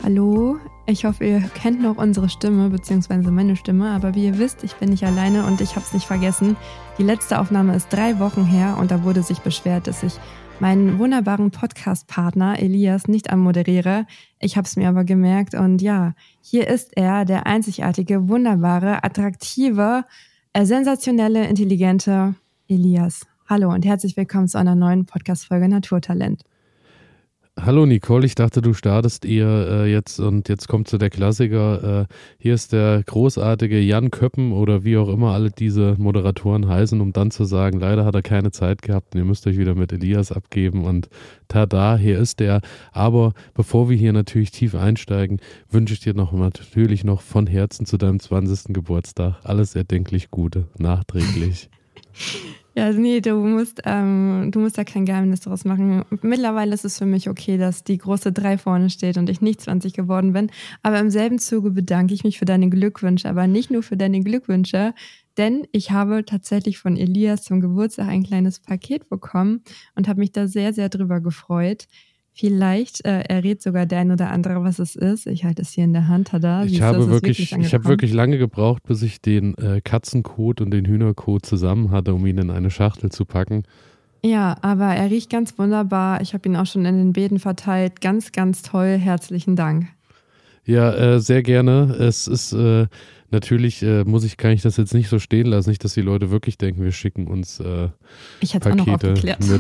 Hallo, ich hoffe, ihr kennt noch unsere Stimme, beziehungsweise meine Stimme, aber wie ihr wisst, ich bin nicht alleine und ich habe es nicht vergessen. Die letzte Aufnahme ist 3 Wochen her und da wurde sich beschwert, dass ich meinen wunderbaren Podcast-Partner Elias nicht anmoderiere. Ich habe es mir aber gemerkt und ja, hier ist er, der einzigartige, wunderbare, attraktive, sensationelle, intelligente Elias. Hallo und herzlich willkommen zu einer neuen Podcast-Folge Naturtalent. Hallo Nicole, ich dachte, du startest eher jetzt und jetzt kommt so der Klassiker. Hier ist der großartige Jan Köppen oder wie auch immer alle diese Moderatoren heißen, um dann zu sagen, leider hat er keine Zeit gehabt und ihr müsst euch wieder mit Elias abgeben und tada, hier ist der. Aber bevor wir hier natürlich tief einsteigen, wünsche ich dir natürlich noch von Herzen zu deinem 20. Geburtstag alles erdenklich Gute, nachträglich. Ja, nee, du musst da kein Geheimnis draus machen. Mittlerweile ist es für mich okay, dass die große 3 vorne steht und ich nicht 20 geworden bin. Aber im selben Zuge bedanke ich mich für deine Glückwünsche, aber nicht nur für deine Glückwünsche, denn ich habe tatsächlich von Elias zum Geburtstag ein kleines Paket bekommen und habe mich da sehr, sehr drüber gefreut. Vielleicht errät sogar der ein oder andere, was es ist. Ich halte es hier in der Hand. Tada. Ich habe wirklich lange gebraucht, bis ich den Katzenkot und den Hühnerkot zusammen hatte, um ihn in eine Schachtel zu packen. Ja, aber er riecht ganz wunderbar. Ich habe ihn auch schon in den Beeten verteilt. Ganz, ganz toll. Herzlichen Dank. Ja, sehr gerne. Es ist natürlich, kann ich das jetzt nicht so stehen lassen, nicht, dass die Leute wirklich denken, wir schicken uns Pakete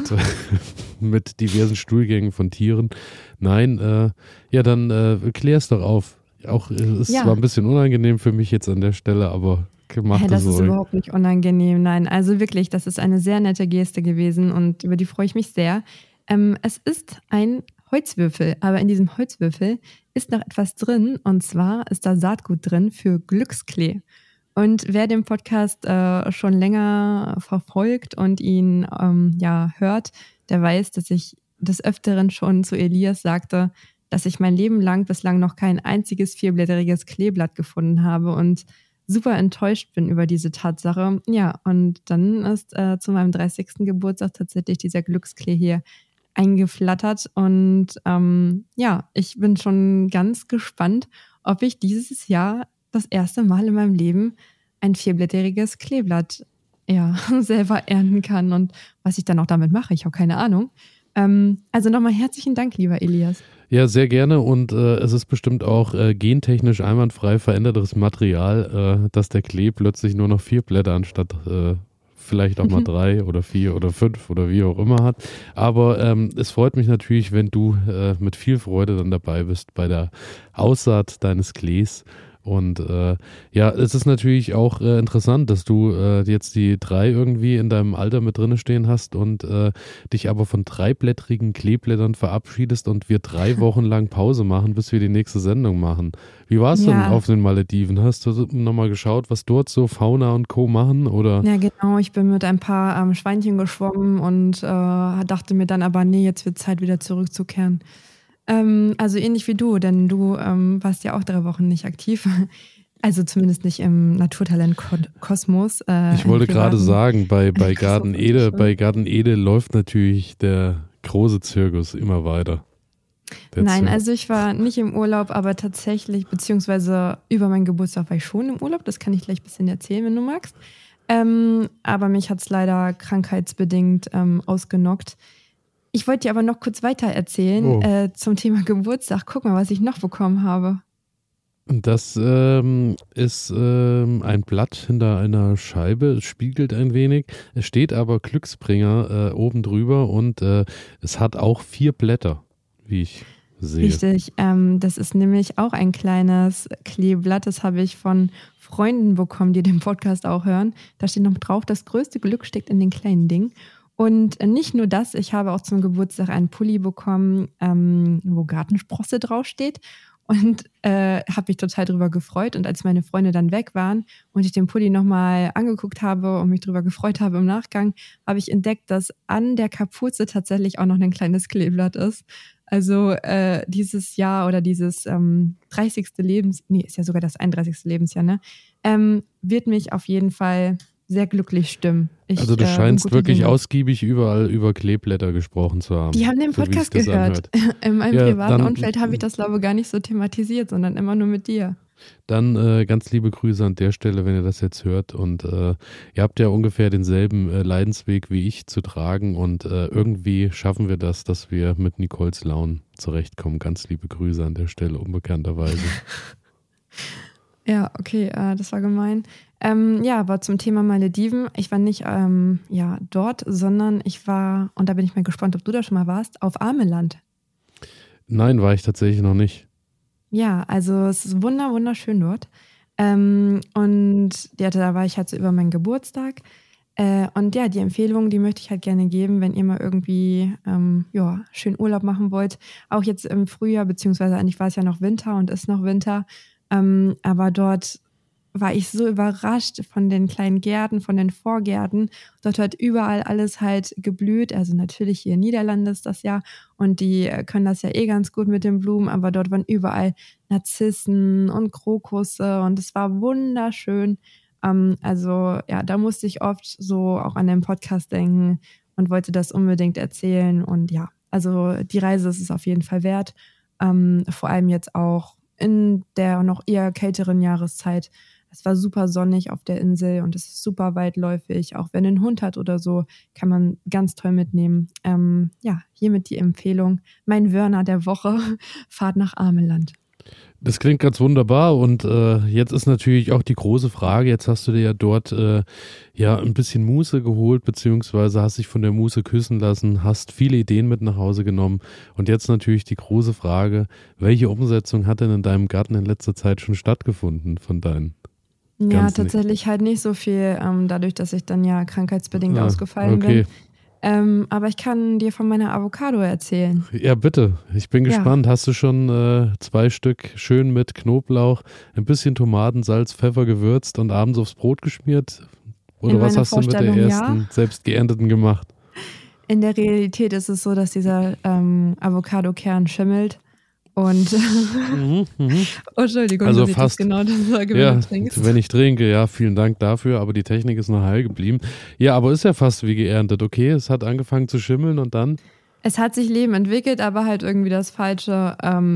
mit diversen Stuhlgängen von Tieren. Nein, dann klär es doch auf. Auch es war ein bisschen unangenehm für mich jetzt an der Stelle, aber das ist überhaupt nicht unangenehm. Nein, also wirklich, das ist eine sehr nette Geste gewesen und über die freue ich mich sehr. Es ist ein Holzwürfel, aber in diesem Holzwürfel ist noch etwas drin und zwar ist da Saatgut drin für Glücksklee. Und wer den Podcast schon länger verfolgt und ihn hört, der weiß, dass ich des Öfteren schon zu Elias sagte, dass ich mein Leben lang bislang noch kein einziges 4-blättriges Kleeblatt gefunden habe und super enttäuscht bin über diese Tatsache. Ja, und dann ist zu meinem 30. Geburtstag tatsächlich dieser Glücksklee hier eingeflattert und ich bin schon ganz gespannt, ob ich dieses Jahr das erste Mal in meinem Leben ein 4-blättriges Kleeblatt selber ernten kann und was ich dann auch damit mache, ich habe keine Ahnung. Also nochmal herzlichen Dank, lieber Elias. Ja, sehr gerne und es ist bestimmt auch gentechnisch einwandfrei verändertes Material, dass der Klee plötzlich nur noch 4 Blätter anstatt vielleicht auch mal 3 oder 4 oder 5 oder wie auch immer hat. Aber es freut mich natürlich, wenn du mit viel Freude dann dabei bist bei der Aussaat deines Klees. Und es ist natürlich auch interessant, dass du jetzt die 3 irgendwie in deinem Alter mit drinne stehen hast und dich aber von 3-blättrigen Kleeblättern verabschiedest und wir 3 Wochen lang Pause machen, bis wir die nächste Sendung machen. Wie war es denn auf den Malediven? Hast du nochmal geschaut, was dort so Fauna und Co. machen? Oder? Ja, genau. Ich bin mit ein paar Schweinchen geschwommen und dachte mir dann aber, nee, jetzt wird Zeit, wieder zurückzukehren. Also ähnlich wie du, denn du warst ja auch 3 Wochen nicht aktiv. Also zumindest nicht im Naturtalent-Kosmos. Ich wollte gerade sagen, bei Garten Ede läuft natürlich der große Zirkus immer weiter. Nein, also ich war nicht im Urlaub, aber tatsächlich, beziehungsweise über meinen Geburtstag war ich schon im Urlaub. Das kann ich gleich ein bisschen erzählen, wenn du magst. Aber mich hat es leider krankheitsbedingt ausgenockt. Ich wollte dir aber noch kurz weiter erzählen zum Thema Geburtstag. Guck mal, was ich noch bekommen habe. Das ist ein Blatt hinter einer Scheibe. Es spiegelt ein wenig. Es steht aber Glücksbringer oben drüber und es hat auch 4 Blätter, wie ich sehe. Richtig. Das ist nämlich auch ein kleines Kleeblatt. Das habe ich von Freunden bekommen, die den Podcast auch hören. Da steht noch drauf, das größte Glück steckt in den kleinen Dingen. Und nicht nur das, ich habe auch zum Geburtstag einen Pulli bekommen, wo Gartensprosse draufsteht und habe mich total drüber gefreut. Und als meine Freunde dann weg waren und ich den Pulli nochmal angeguckt habe und mich drüber gefreut habe im Nachgang, habe ich entdeckt, dass an der Kapuze tatsächlich auch noch ein kleines Kleeblatt ist. Also dieses Jahr oder dieses 30. ist ja sogar das 31. Lebensjahr, ne? Wird mich auf jeden Fall sehr glücklich stimmen. Also du scheinst wirklich ausgiebig überall über Kleeblätter gesprochen zu haben. Die haben den so Podcast gehört. In meinem privaten Umfeld habe ich das, glaube ich, gar nicht so thematisiert, sondern immer nur mit dir. Dann ganz liebe Grüße an der Stelle, wenn ihr das jetzt hört. Und ihr habt ja ungefähr denselben Leidensweg wie ich zu tragen. Und irgendwie schaffen wir das, dass wir mit Nicoles Launen zurechtkommen. Ganz liebe Grüße an der Stelle, unbekannterweise. Ja, okay, das war gemein. Aber zum Thema Malediven, ich war nicht dort, sondern ich war, und da bin ich mal gespannt, ob du da schon mal warst, auf Ameland. Nein, war ich tatsächlich noch nicht. Ja, also es ist wunderschön dort. Und ja, da war ich halt so über meinen Geburtstag. Und ja, die Empfehlung, die möchte ich halt gerne geben, wenn ihr mal irgendwie schön Urlaub machen wollt. Auch jetzt im Frühjahr, beziehungsweise eigentlich war es ja noch Winter und ist noch Winter. Aber dort war ich so überrascht von den kleinen Gärten, von den Vorgärten. Dort hat überall alles halt geblüht. Also natürlich hier in Niederlanden ist das ja. Und die können das ja ganz gut mit den Blumen. Aber dort waren überall Narzissen und Krokusse. Und es war wunderschön. Da musste ich oft so auch an den Podcast denken und wollte das unbedingt erzählen. Und ja, also die Reise ist es auf jeden Fall wert. Vor allem jetzt auch in der noch eher kälteren Jahreszeit. Es war super sonnig auf der Insel und es ist super weitläufig. Auch wenn ein Hund hat oder so, kann man ganz toll mitnehmen. Hiermit die Empfehlung. Mein Wörner der Woche, Fahrt nach Ameland. Das klingt ganz wunderbar und jetzt ist natürlich auch die große Frage, jetzt hast du dir ja dort ein bisschen Muße geholt, beziehungsweise hast dich von der Muße küssen lassen, hast viele Ideen mit nach Hause genommen und jetzt natürlich die große Frage, welche Umsetzung hat denn in deinem Garten in letzter Zeit schon stattgefunden von deinen? Ja, tatsächlich halt nicht so viel, dadurch, dass ich dann ja krankheitsbedingt ausgefallen bin. Aber ich kann dir von meiner Avocado erzählen. Ja, bitte. Ich bin gespannt. Hast du schon 2 Stück schön mit Knoblauch, ein bisschen Tomaten, Salz, Pfeffer gewürzt und abends aufs Brot geschmiert? Oder was hast du mit der ersten selbst geernteten gemacht? In der Realität ist es so, dass dieser Avocado-Kern schimmelt. Und Entschuldigung, also dass ich fast, das genau das sage, wenn du trinkst. Wenn ich trinke, ja, vielen Dank dafür, aber die Technik ist noch heil geblieben. Ja, aber ist ja fast wie geerntet, okay? Es hat angefangen zu schimmeln und dann? Es hat sich Leben entwickelt, aber halt irgendwie das Falsche.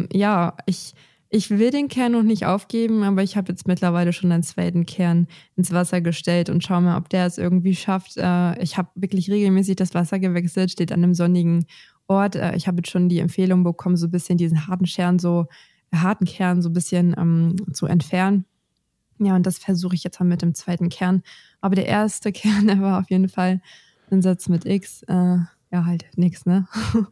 Ich will den Kern noch nicht aufgeben, aber ich habe jetzt mittlerweile schon einen zweiten Kern ins Wasser gestellt und schau mal, ob der es irgendwie schafft. Ich habe wirklich regelmäßig das Wasser gewechselt, steht an einem sonnigen Ort. Ich habe jetzt schon die Empfehlung bekommen, so ein bisschen diesen harten Kern so ein bisschen zu entfernen. Ja, und das versuche ich jetzt mal mit dem zweiten Kern. Aber der erste Kern, der war auf jeden Fall ein Satz mit X. Halt nix, ne?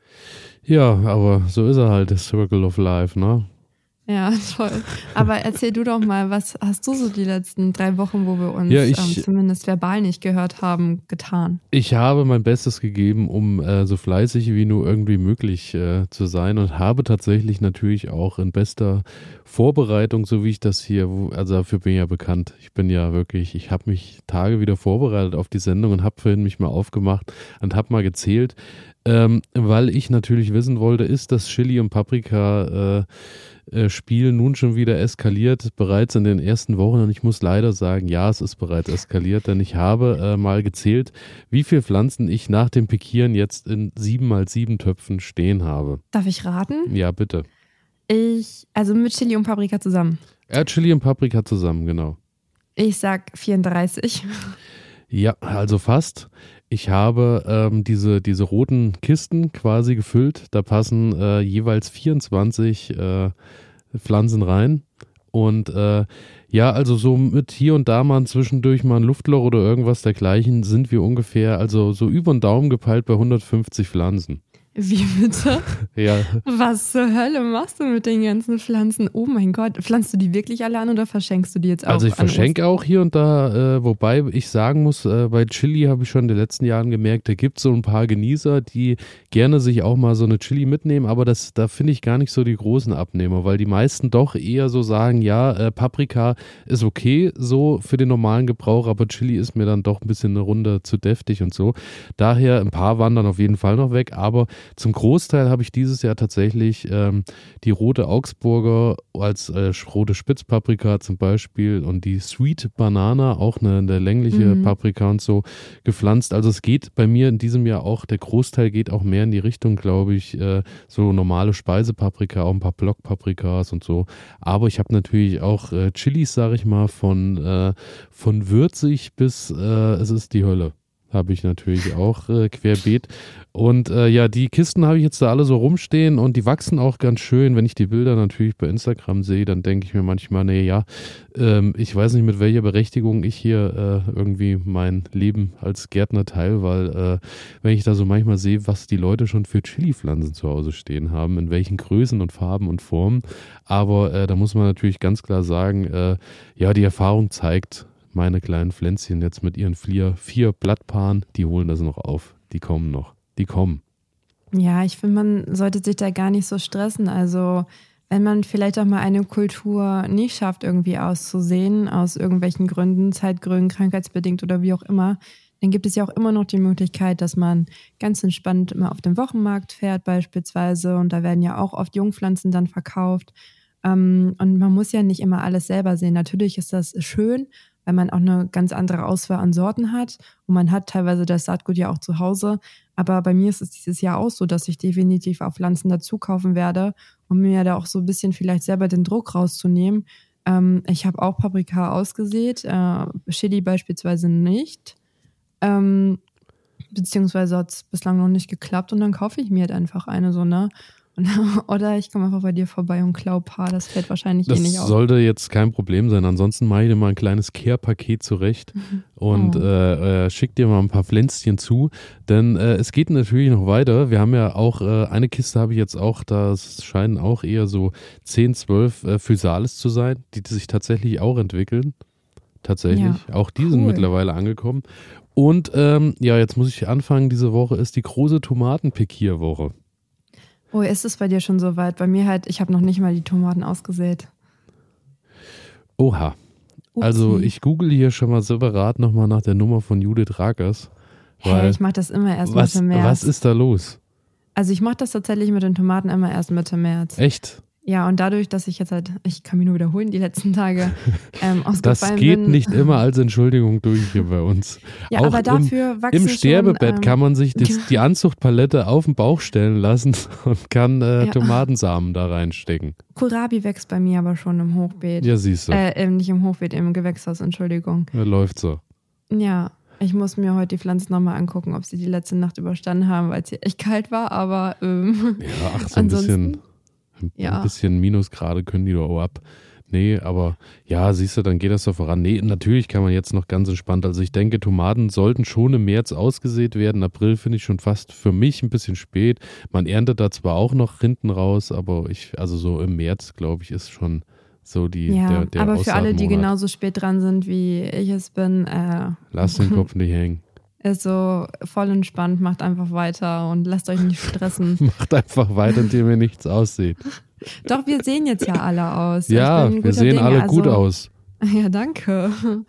Ja, aber so ist er halt, der Circle of Life, ne? Ja, toll. Aber erzähl du doch mal, was hast du so die letzten 3 Wochen, wo wir uns zumindest verbal nicht gehört haben, getan? Ich habe mein Bestes gegeben, um so fleißig wie nur irgendwie möglich zu sein und habe tatsächlich natürlich auch in bester Vorbereitung, so wie ich das hier, also dafür bin ich ja bekannt. Ich habe mich Tage wieder vorbereitet auf die Sendung und habe vorhin mich mal aufgemacht und habe mal gezählt, weil ich natürlich wissen wollte, ist das Chili und Paprika Spiel nun schon wieder eskaliert, bereits in den ersten Wochen. Und ich muss leider sagen, ja, es ist bereits eskaliert, denn ich habe mal gezählt, wie viele Pflanzen ich nach dem Pikieren jetzt in 7x7 Töpfen stehen habe. Darf ich raten? Ja, bitte. Also mit Chili und Paprika zusammen. Ja, Chili und Paprika zusammen, genau. Ich sag 34. Ja, also fast. Ich habe diese roten Kisten quasi gefüllt. Da passen jeweils 24 Pflanzen rein. Und also so mit hier und da mal zwischendurch mal ein Luftloch oder irgendwas dergleichen sind wir ungefähr, also so über den Daumen gepeilt bei 150 Pflanzen. Wie bitte? Ja. Was zur Hölle machst du mit den ganzen Pflanzen? Oh mein Gott, pflanzt du die wirklich alle an oder verschenkst du die jetzt auch? Also ich verschenke auch hier und da, wobei ich sagen muss, bei Chili habe ich schon in den letzten Jahren gemerkt, da gibt es so ein paar Genießer, die gerne sich auch mal so eine Chili mitnehmen, aber da finde ich gar nicht so die großen Abnehmer, weil die meisten doch eher so sagen, ja, Paprika ist okay so für den normalen Gebrauch, aber Chili ist mir dann doch ein bisschen eine Runde zu deftig und so. Daher ein paar wandern auf jeden Fall noch weg, aber zum Großteil habe ich dieses Jahr tatsächlich die rote Augsburger als rote Spitzpaprika zum Beispiel und die Sweet Banana, auch eine längliche Paprika und so gepflanzt. Also es geht bei mir in diesem Jahr auch, der Großteil geht auch mehr in die Richtung, glaube ich, so normale Speisepaprika, auch ein paar Blockpaprikas und so. Aber ich habe natürlich auch Chilis, sage ich mal, von würzig bis es ist die Hölle. Habe ich natürlich auch querbeet. Und ja, die Kisten habe ich jetzt da alle so rumstehen und die wachsen auch ganz schön. Wenn ich die Bilder natürlich bei Instagram sehe, dann denke ich mir manchmal, nee, ja, ich weiß nicht, mit welcher Berechtigung ich hier irgendwie mein Leben als Gärtner teile, weil wenn ich da so manchmal sehe, was die Leute schon für Chili-Pflanzen zu Hause stehen haben, in welchen Größen und Farben und Formen. Aber da muss man natürlich ganz klar sagen, ja, die Erfahrung zeigt, meine kleinen Pflänzchen jetzt mit ihren vier Blattpaaren, die holen das noch auf. Die kommen noch. Die kommen. Ja, ich finde, man sollte sich da gar nicht so stressen. Also, wenn man vielleicht auch mal eine Kultur nicht schafft, irgendwie auszusehen, aus irgendwelchen Gründen, Zeitgründen, krankheitsbedingt oder wie auch immer, dann gibt es ja auch immer noch die Möglichkeit, dass man ganz entspannt mal auf den Wochenmarkt fährt beispielsweise. Und da werden ja auch oft Jungpflanzen dann verkauft. Und man muss ja nicht immer alles selber sehen. Natürlich ist das schön, weil man auch eine ganz andere Auswahl an Sorten hat. Und man hat teilweise das Saatgut ja auch zu Hause. Aber bei mir ist es dieses Jahr auch so, dass ich definitiv auch Pflanzen dazu kaufen werde, um mir da auch so ein bisschen vielleicht selber den Druck rauszunehmen. Ich habe auch Paprika ausgesät, Chili beispielsweise nicht. Beziehungsweise hat es bislang noch nicht geklappt und dann kaufe ich mir halt einfach eine so, ne? Oder ich komme einfach bei dir vorbei und klau ein paar, das fällt wahrscheinlich eh nicht Das auf. sollte jetzt kein Problem sein. Ansonsten mache ich dir mal ein kleines Care-Paket zurecht und schick dir mal ein paar Pflänzchen zu. Denn es geht natürlich noch weiter. Wir haben ja auch, eine Kiste habe ich jetzt auch, das scheinen auch eher so 10, 12 Physalis zu sein, die sich tatsächlich auch entwickeln. Tatsächlich. Ja, Auch die sind cool. mittlerweile angekommen. Und ja, jetzt muss ich anfangen. Diese Woche ist die große Tomatenpikierwoche. Oh, ist es bei dir schon so weit? Bei mir halt, ich habe noch nicht mal die Tomaten ausgesät. Oha. Also ich google hier schon mal separat nochmal nach der Nummer von Judith Rakers. Hä, ich mache das immer erst Mitte März. Was ist da los? Also ich mache das tatsächlich mit den Tomaten immer erst Mitte März. Echt? Ja, und dadurch, dass ich jetzt halt, ich kann mich nur wiederholen, die letzten Tage ausgefallen Das geht bin. nicht immer als Entschuldigung durch hier bei uns. Ja, auch aber dafür wachsen im Sterbebett schon, kann man sich die Anzuchtpalette auf den Bauch stellen lassen und kann Tomatensamen da reinstecken. Kohlrabi wächst bei mir aber schon im Hochbeet. Ja, siehst du. Nicht im Hochbeet, im Gewächshaus, Entschuldigung. Ja, läuft so. Ja, ich muss mir heute die Pflanzen nochmal angucken, ob sie die letzte Nacht überstanden haben, weil es hier echt kalt war, aber ja, ach, so ein bisschen Minusgrade können die doch auch ab. Nee, aber ja, siehst du, dann geht das doch voran. Nee, natürlich kann man jetzt noch ganz entspannt. Also ich denke, Tomaten sollten schon im März ausgesät werden. April finde ich schon fast für mich ein bisschen spät. Man erntet da zwar auch noch hinten raus, aber also so im März, glaube ich, ist schon so der aber für alle, die Aussaatmonat. genauso spät dran sind, wie ich es bin, Lasst den Kopf nicht hängen. ist so voll entspannt, macht einfach weiter und lasst euch nicht stressen. Macht einfach weiter, indem ihr nichts aussieht. Doch, wir sehen jetzt ja alle aus. Ja, wir sehen alle gut aus. Ja, danke.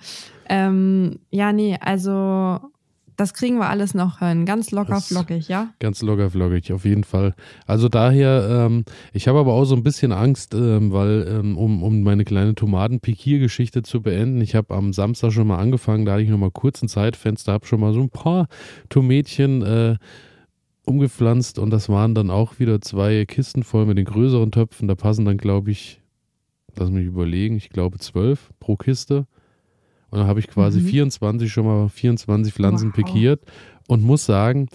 Ja, nee, also das kriegen wir alles noch hin. Ganz locker flockig, ja? Ganz locker flockig, auf jeden Fall. Also daher, ich habe aber auch so ein bisschen Angst, weil, um meine kleine Tomaten-Pikiergeschichte zu beenden, ich habe am Samstag schon mal angefangen, da hatte ich noch mal kurz ein Zeitfenster, habe schon mal so ein paar Tomätchen umgepflanzt und das waren dann auch wieder 2 Kisten voll mit den größeren Töpfen. Da passen dann, glaube ich, lass mich überlegen, ich glaube 12 pro Kiste. Und dann habe ich quasi 24 Pflanzen pikiert und muss sagen,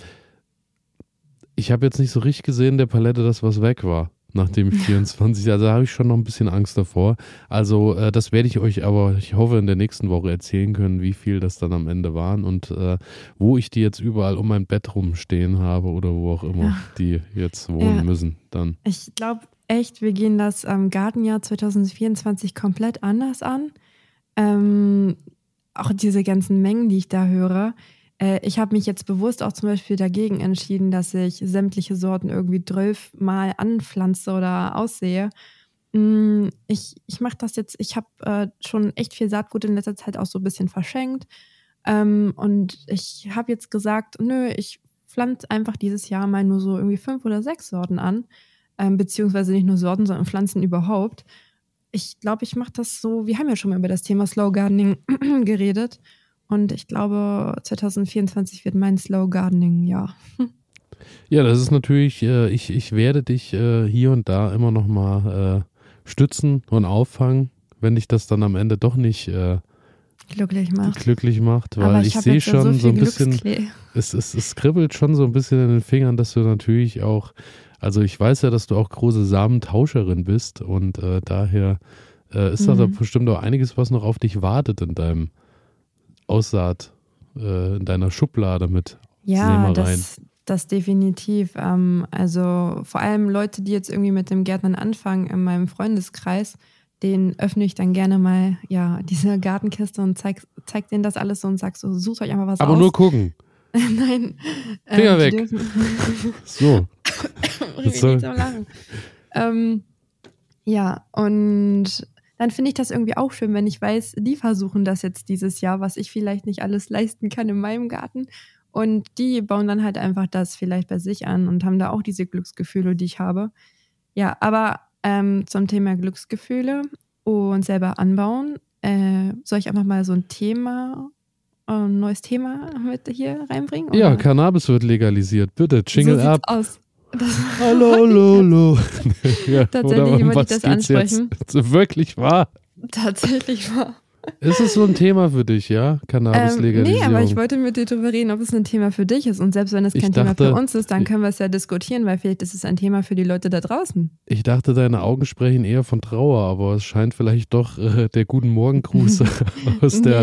ich habe jetzt nicht so richtig gesehen in der Palette, dass was weg war, nachdem ich 24, also da habe ich schon noch ein bisschen Angst davor. Also das werde ich euch aber, ich hoffe, in der nächsten Woche erzählen können, wie viel das dann am Ende waren und wo ich die jetzt überall um mein Bett rumstehen habe oder wo auch immer die jetzt wohnen müssen dann. Ich glaube echt, wir gehen das Gartenjahr 2024 komplett anders an. Auch diese ganzen Mengen, die ich da höre. Ich habe mich jetzt bewusst auch zum Beispiel dagegen entschieden, dass ich sämtliche Sorten irgendwie 12 Mal anpflanze oder aussehe. Ich mache das jetzt, ich habe schon echt viel Saatgut in letzter Zeit auch so ein bisschen verschenkt. Und ich habe jetzt gesagt, nö, ich pflanze einfach dieses Jahr mal nur so irgendwie 5 oder 6 Sorten an. Beziehungsweise nicht nur Sorten, sondern Pflanzen überhaupt. Ich glaube, ich mache das so, wir haben ja schon mal über das Thema Slow Gardening geredet. Und ich glaube, 2024 wird mein Slow Gardening Jahr. Ja, das ist natürlich, ich werde dich hier und da immer noch mal stützen und auffangen, wenn dich das dann am Ende doch nicht glücklich macht, weil Aber ich hab sehe jetzt ja schon so ein bisschen, Glücksklee. es kribbelt schon so ein bisschen in den Fingern, dass du natürlich auch, also ich weiß ja, dass du auch große Samentauscherin bist und daher ist da bestimmt auch einiges, was noch auf dich wartet in deinem Aussaat, in deiner Schublade mit Ja, Sämereien. das definitiv. Also vor allem Leute, die jetzt irgendwie mit dem Gärtnern anfangen in meinem Freundeskreis, denen öffne ich dann gerne mal ja diese Gartenkiste und zeig denen das alles so und sag so, sucht euch einfach was Aber aus. nur gucken. Nein. Finger die weg. dürfen- So. Ich bin am Lachen. Ja, und dann finde ich das irgendwie auch schön, wenn ich weiß, die versuchen das jetzt dieses Jahr, was ich vielleicht nicht alles leisten kann in meinem Garten. Und die bauen dann halt einfach das vielleicht bei sich an und haben da auch diese Glücksgefühle, die ich habe. Ja, aber zum Thema Glücksgefühle und selber anbauen, soll ich einfach mal so ein neues Thema mit hier reinbringen? Ja, oder? Cannabis wird legalisiert. Bitte, jingle so ab. sieht's aus. Hallo, lolo. Ja, Tatsächlich oder um wollte ich was das geht's jetzt? ansprechen. So wirklich wahr? Tatsächlich wahr. Ist es so ein Thema für dich, ja? Cannabis-Legalisierung? Nee, aber ich wollte mit dir darüber reden, ob es ein Thema für dich ist. Und selbst wenn es kein Thema für uns ist, dann können wir es ja diskutieren, weil vielleicht ist es ein Thema für die Leute da draußen. Ich dachte, deine Augen sprechen eher von Trauer, aber es scheint vielleicht doch der Guten Morgen-Gruß aus der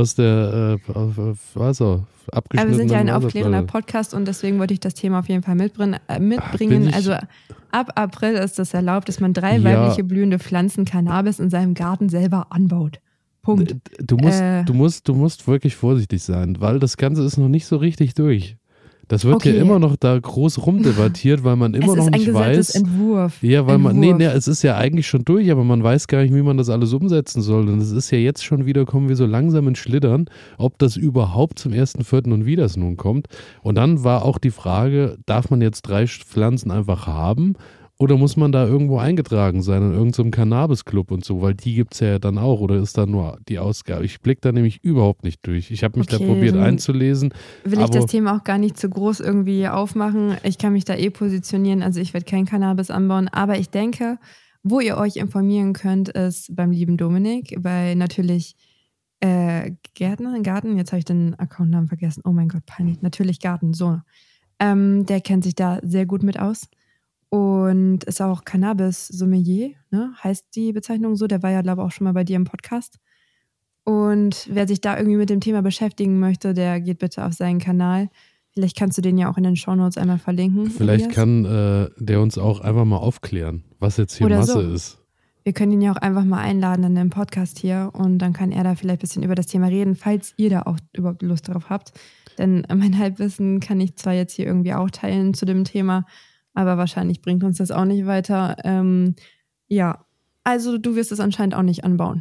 Aber wir sind ja ein aufklärender Podcast und deswegen wollte ich das Thema auf jeden Fall mitbringen. Also ab April ist es erlaubt, dass man 3 weibliche blühende Pflanzen Cannabis in seinem Garten selber anbaut. Punkt. Du musst wirklich vorsichtig sein, weil das Ganze ist noch nicht so richtig durch. Das wird ja immer noch da groß rumdebattiert, weil man immer noch nicht weiß. Es ist ein Gesetzesentwurf. Ja, weil es ist ja eigentlich schon durch, aber man weiß gar nicht, wie man das alles umsetzen soll. Und es ist ja jetzt schon wieder, kommen wir so langsam ins Schlittern, ob das überhaupt zum 1.4. und wie das nun kommt. Und dann war auch die Frage, darf man jetzt 3 Pflanzen einfach haben? Oder muss man da irgendwo eingetragen sein, in irgendeinem Cannabis-Club und so, weil die gibt es ja dann auch, oder ist da nur die Ausgabe? Ich blicke da nämlich überhaupt nicht durch. Ich habe mich da probiert einzulesen. Will ich das Thema auch gar nicht zu groß irgendwie aufmachen. Ich kann mich da positionieren, also ich werde kein Cannabis anbauen, aber ich denke, wo ihr euch informieren könnt, ist beim lieben Dominik, bei natürlich Garten, jetzt habe ich den Accountnamen vergessen, oh mein Gott, peinlich, natürlich Garten, so. Der kennt sich da sehr gut mit aus. Und ist auch Cannabis-Sommelier, ne? Heißt die Bezeichnung so. Der war ja, glaube ich, auch schon mal bei dir im Podcast. Und wer sich da irgendwie mit dem Thema beschäftigen möchte, der geht bitte auf seinen Kanal. Vielleicht kannst du den ja auch in den Shownotes einmal verlinken. Vielleicht kann der uns auch einfach mal aufklären, was jetzt hier oder Masse so. ist. Wir können ihn ja auch einfach mal einladen in den Podcast hier und dann kann er da vielleicht ein bisschen über das Thema reden, falls ihr da auch überhaupt Lust drauf habt. Denn mein Halbwissen kann ich zwar jetzt hier irgendwie auch teilen zu dem Thema, aber wahrscheinlich bringt uns das auch nicht weiter. Ja, also du wirst es anscheinend auch nicht anbauen.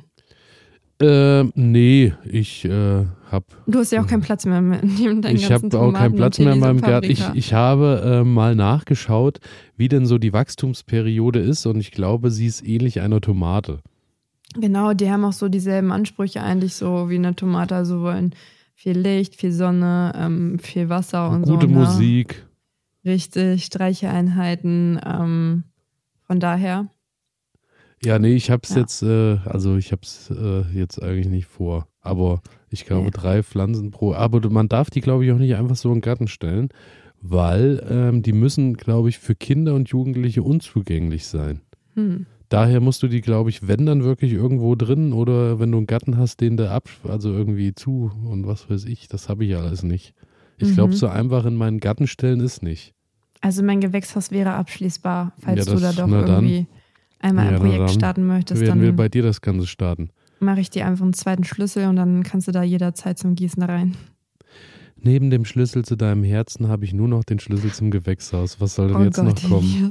Nee, ich habe... Du hast ja auch keinen Platz mehr neben deinen ganzen Ich habe auch keinen Platz mehr in meinem Garten. Ich habe mal nachgeschaut, wie denn so die Wachstumsperiode ist und ich glaube, sie ist ähnlich einer Tomate. Genau, die haben auch so dieselben Ansprüche eigentlich so wie eine Tomate, also wollen viel Licht, viel Sonne, viel Wasser und gute so. Gute Musik. Richtig, Streicheeinheiten, von daher. Ja, nee, ich hab's jetzt, jetzt eigentlich nicht vor. Aber ich glaube 3 Pflanzen pro. Aber man darf die, glaube ich, auch nicht einfach so in den Garten stellen, weil die müssen, glaube ich, für Kinder und Jugendliche unzugänglich sein. Daher musst du die, glaube ich, wenn dann wirklich irgendwo drin oder wenn du einen Garten hast, den da also irgendwie zu und was weiß ich, das habe ich ja alles nicht. Ich glaube, so einfach in meinen Garten stellen ist nicht. Also mein Gewächshaus wäre abschließbar, falls du da doch irgendwie einmal ein Projekt starten möchtest. Werden wir bei dir das Ganze starten. Mache ich dir einfach einen zweiten Schlüssel und dann kannst du da jederzeit zum Gießen rein. Neben dem Schlüssel zu deinem Herzen habe ich nur noch den Schlüssel zum Gewächshaus. Was soll denn jetzt noch kommen?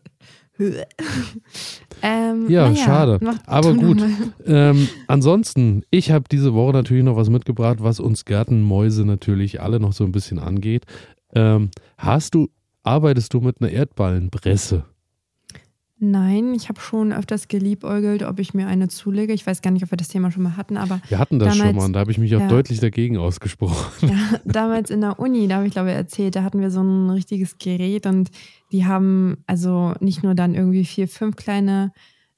Schade. Aber gut. Ansonsten, ich habe diese Woche natürlich noch was mitgebracht, was uns Gartenmäuse natürlich alle noch so ein bisschen angeht. Arbeitest du mit einer Erdballenpresse? Nein, ich habe schon öfters geliebäugelt, ob ich mir eine zulege. Ich weiß gar nicht, ob wir das Thema schon mal hatten, aber Wir hatten das damals, schon mal und da habe ich mich auch deutlich dagegen ausgesprochen. Ja, damals in der Uni, da habe ich glaube ich erzählt, da hatten wir so ein richtiges Gerät und die haben also nicht nur dann irgendwie 4, 5 kleine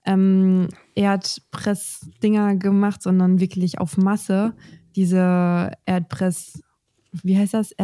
Erdpressdinger gemacht, sondern wirklich auf Masse diese wie heißt das?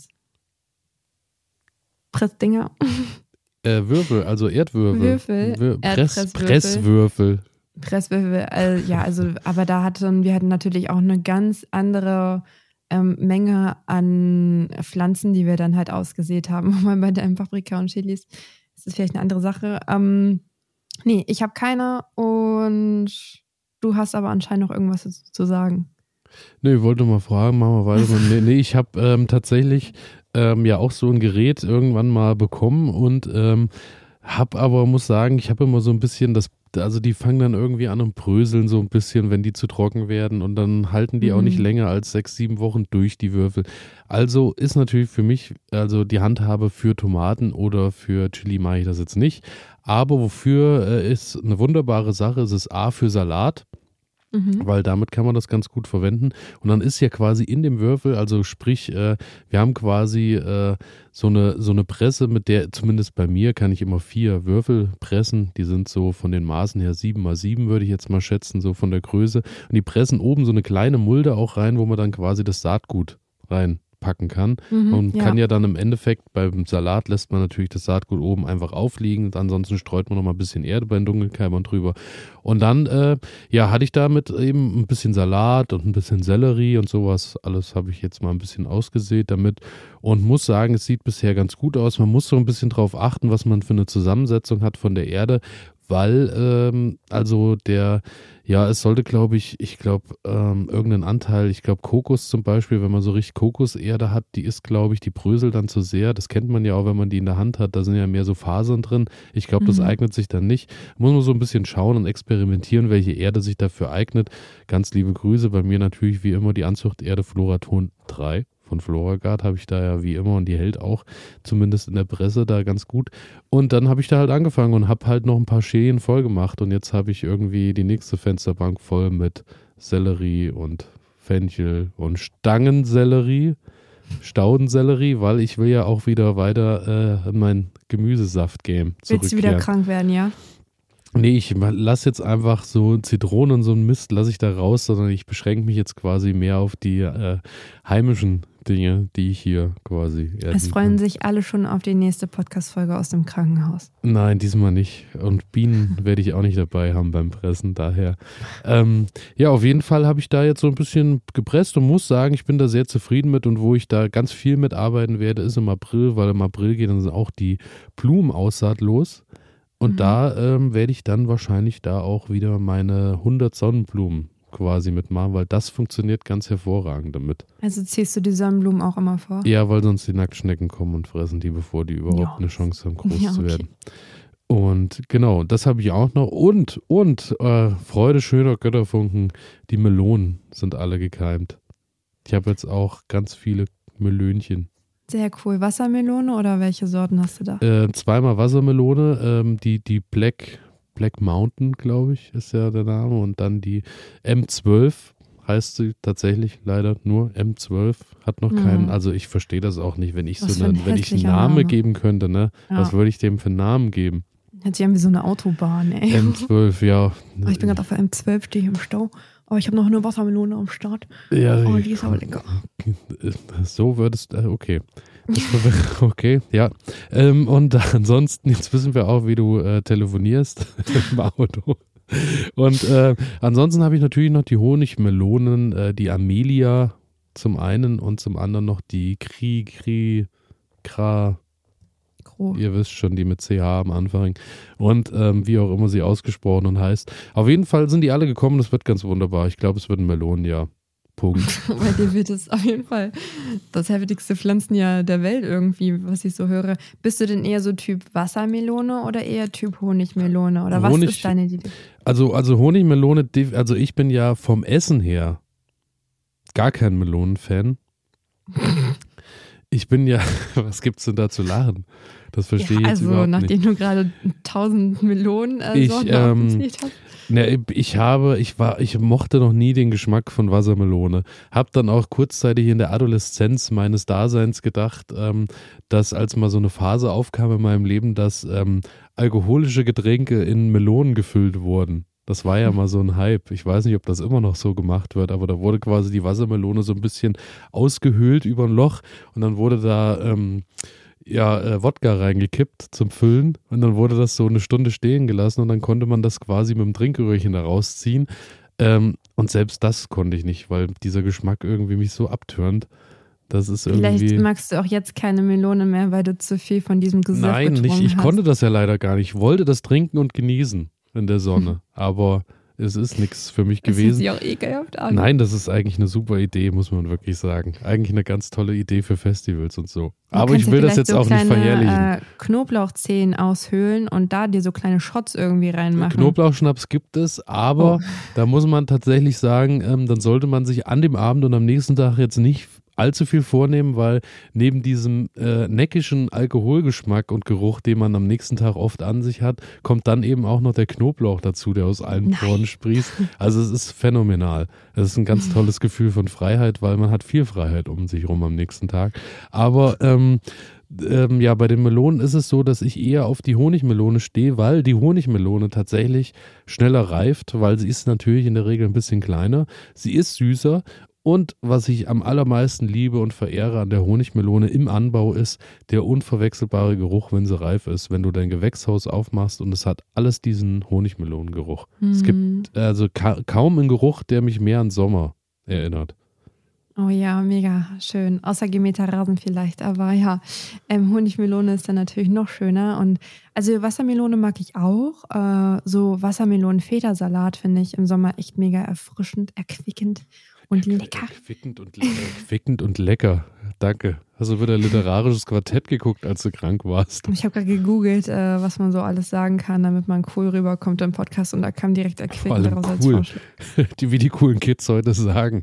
Pressdinger? Würfel, also Erdwürfel. Erdpresswürfel. Presswürfel. Ja, also, aber wir hatten natürlich auch eine ganz andere Menge an Pflanzen, die wir dann halt ausgesät haben. Mal bei deinem Paprika und Chilis ist das vielleicht eine andere Sache. Nee, ich habe keine und du hast aber anscheinend noch irgendwas dazu zu sagen. Nee, ich wollte mal fragen, machen wir weiter. Nee, ich habe tatsächlich ja auch so ein Gerät irgendwann mal bekommen und muss sagen, ich habe immer so ein bisschen also die fangen dann irgendwie an und bröseln so ein bisschen, wenn die zu trocken werden und dann halten die auch nicht länger als 6, 7 Wochen durch, die Würfel. Also ist natürlich für mich, also die Handhabe für Tomaten oder für Chili mache ich das jetzt nicht, aber wofür ist eine wunderbare Sache, ist es A für Salat. Weil damit kann man das ganz gut verwenden. Und dann ist ja quasi in dem Würfel, also sprich, wir haben quasi so eine Presse, mit der, zumindest bei mir, kann ich immer 4 Würfel pressen. Die sind so von den Maßen her 7x7, würde ich jetzt mal schätzen, so von der Größe. Und die pressen oben so eine kleine Mulde auch rein, wo man dann quasi das Saatgut reinpacken kann. Und kann ja dann im Endeffekt, beim Salat lässt man natürlich das Saatgut oben einfach aufliegen. Ansonsten streut man noch mal ein bisschen Erde bei den Dunkelkeimern drüber. Und dann, hatte ich damit eben ein bisschen Salat und ein bisschen Sellerie und sowas. Alles habe ich jetzt mal ein bisschen ausgesät damit und muss sagen, es sieht bisher ganz gut aus. Man muss so ein bisschen drauf achten, was man für eine Zusammensetzung hat von der Erde, weil es sollte, glaube ich, irgendeinen Anteil, ich glaube Kokos zum Beispiel, wenn man so richtig Kokoserde hat, die ist, glaube ich, die bröselt dann zu sehr. Das kennt man ja auch, wenn man die in der Hand hat, da sind ja mehr so Fasern drin. Ich glaube, das eignet sich dann nicht. Muss man so ein bisschen schauen und experimentieren, welche Erde sich dafür eignet. Ganz liebe Grüße, bei mir natürlich wie immer die Anzuchterde Floraton 3. Von Floragard habe ich da ja wie immer und die hält auch zumindest in der Presse da ganz gut. Und dann habe ich da halt angefangen und habe halt noch ein paar Schälchen voll gemacht und jetzt habe ich irgendwie die nächste Fensterbank voll mit Sellerie und Fenchel und Stangensellerie, Staudensellerie, weil ich will ja auch wieder weiter in mein Gemüsesaft-Game zurückkehren. Willst du wieder krank werden, ja? Nee, ich lasse jetzt einfach so Zitronen und so einen Mist lasse ich da raus, sondern ich beschränke mich jetzt quasi mehr auf die heimischen Dinge, die ich hier quasi Es freuen sich alle schon auf die nächste Podcast-Folge aus dem Krankenhaus. Nein, diesmal nicht. Und Bienen werde ich auch nicht dabei haben beim Pressen, daher. Auf jeden Fall habe ich da jetzt so ein bisschen gepresst und muss sagen, ich bin da sehr zufrieden mit und wo ich da ganz viel mitarbeiten werde, ist im April, weil im April geht dann auch die Blumenaussaat los. Und da werde ich dann wahrscheinlich da auch wieder meine 100 Sonnenblumen quasi mitmachen, weil das funktioniert ganz hervorragend damit. Also ziehst du die Sonnenblumen auch immer vor? Ja, weil sonst die Nacktschnecken kommen und fressen die, bevor die überhaupt eine Chance haben, groß zu werden. Und genau, das habe ich auch noch. Und Freude schöner Götterfunken, die Melonen sind alle gekeimt. Ich habe jetzt auch ganz viele Melönchen. Sehr cool. Wassermelone oder welche Sorten hast du da? Zweimal Wassermelone, die Black Mountain, glaube ich, ist ja der Name. Und dann die M12 heißt sie tatsächlich leider nur M12. Hat noch keinen, also ich verstehe das auch nicht, wenn ich wenn ich einen Namen geben könnte, ne? Ja. Was würde ich dem für einen Namen geben? Hört sich an wie so eine Autobahn, ey. M12, ja. Oh, ich bin gerade auf der M12, stehe hier im Stau. Aber ich habe noch eine Wassermelone am Start. Ja, die ist aber lecker. So würdest du, okay. Okay, ja. Und ansonsten, jetzt wissen wir auch, wie du telefonierst im Auto. Und ansonsten habe ich natürlich noch die Honigmelonen, die Amelia zum einen und zum anderen noch die ihr wisst schon, die mit CH am Anfang und wie auch immer sie ausgesprochen und heißt. Auf jeden Fall sind die alle gekommen, das wird ganz wunderbar. Ich glaube, es wird ein Melonenjahr. Punkt. Bei dir wird es auf jeden Fall das heftigste Pflanzenjahr der Welt irgendwie, was ich so höre. Bist du denn eher so Typ Wassermelone oder eher Typ Honigmelone? Oder was ist deine Idee? Also Honigmelone, also ich bin ja vom Essen her gar kein Melonenfan. Ich bin ja, was gibt's denn da zu lachen? Das verstehe ich jetzt Also überhaupt nicht. nachdem du gerade 1000 Melonen Sorten aufgezählt hast. Ne, ich mochte noch nie den Geschmack von Wassermelone. Hab dann auch kurzzeitig in der Adoleszenz meines Daseins gedacht, dass als mal so eine Phase aufkam in meinem Leben, dass alkoholische Getränke in Melonen gefüllt wurden. Das war ja mal so ein Hype. Ich weiß nicht, ob das immer noch so gemacht wird, aber da wurde quasi die Wassermelone so ein bisschen ausgehöhlt über ein Loch und dann wurde da Wodka reingekippt zum Füllen und dann wurde das so eine Stunde stehen gelassen und dann konnte man das quasi mit dem Trinkröhrchen da rausziehen. Und selbst das konnte ich nicht, weil dieser Geschmack irgendwie mich so abtörnt. Das ist irgendwie. Vielleicht magst du auch jetzt keine Melone mehr, weil du zu viel von diesem Gesöff Nein, getrunken nicht. Ich hast. konnte das ja leider gar nicht. Ich wollte das trinken und genießen in der Sonne, aber es ist nichts für mich Das hört gewesen. sich auch ekelhaft an. Nein, das ist eigentlich eine super Idee, muss man wirklich sagen. Eigentlich eine ganz tolle Idee für Festivals und so. Du Aber kannst ich will ja das vielleicht jetzt so auch nicht kleine, verherrlichen. Knoblauchzehen aushöhlen und da dir so kleine Shots irgendwie reinmachen. Knoblauchschnaps gibt es, aber da muss man tatsächlich sagen, dann sollte man sich an dem Abend und am nächsten Tag jetzt nicht allzu viel vornehmen, weil neben diesem neckischen Alkoholgeschmack und Geruch, den man am nächsten Tag oft an sich hat, kommt dann eben auch noch der Knoblauch dazu, der aus allen Poren sprießt. Also es ist phänomenal. Es ist ein ganz tolles Gefühl von Freiheit, weil man hat viel Freiheit um sich rum am nächsten Tag. Aber bei den Melonen ist es so, dass ich eher auf die Honigmelone stehe, weil die Honigmelone tatsächlich schneller reift, weil sie ist natürlich in der Regel ein bisschen kleiner. Sie ist süßer. Und was ich am allermeisten liebe und verehre an der Honigmelone im Anbau ist der unverwechselbare Geruch, wenn sie reif ist. Wenn du dein Gewächshaus aufmachst und es hat alles diesen Honigmelonengeruch. Es gibt also kaum einen Geruch, der mich mehr an Sommer erinnert. Oh ja, mega schön. Außer Gemähter-Rasen vielleicht, aber ja, Honigmelone ist dann natürlich noch schöner. Und also Wassermelone mag ich auch. So Wassermelonen-Federsalat finde ich im Sommer echt mega erfrischend, erquickend und lecker. Erquickend und lecker. Danke. Hast du wieder literarisches Quartett geguckt, als du krank warst? Ich habe gerade gegoogelt, was man so alles sagen kann, damit man cool rüberkommt im Podcast und da kam direkt erquickend Vor allem raus als cool. Vorschlag. Wie die coolen Kids heute sagen.